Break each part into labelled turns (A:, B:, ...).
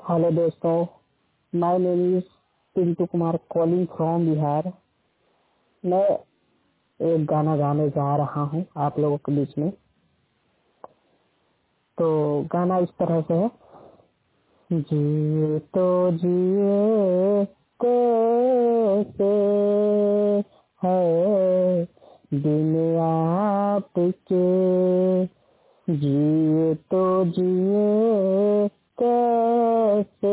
A: Hello दोस्तों, my name is Pintu Kumar calling from Bihar. मैं एक गाना गाने जा रहा हूँ आप लोगों के बीच में। तो गाना इस तरह से है। जिए तो जिए कैसे है बिन आपके, जिए तो जिए कैसे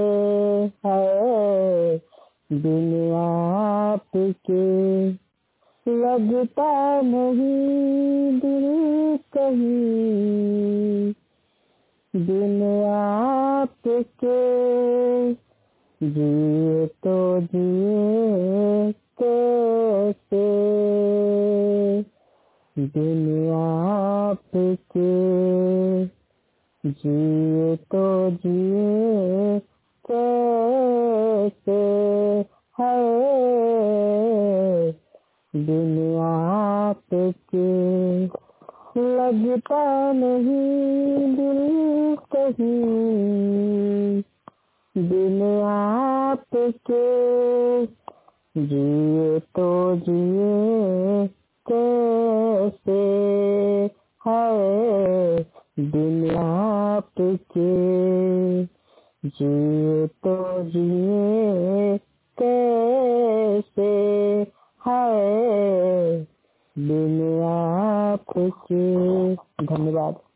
A: है बिन आपके, लगता नहीं दिल कहीं बिन आपके, जिए तो जिए कैसे बिन आपके, जिए तो जिए कैसे है बिन आपके, लगता नहीं दिल कहीं बिन आपके, जिए तो जिए कैसे है बिन आपके, जिए तो जिए कैसे है बिन आपके। धन्यवाद।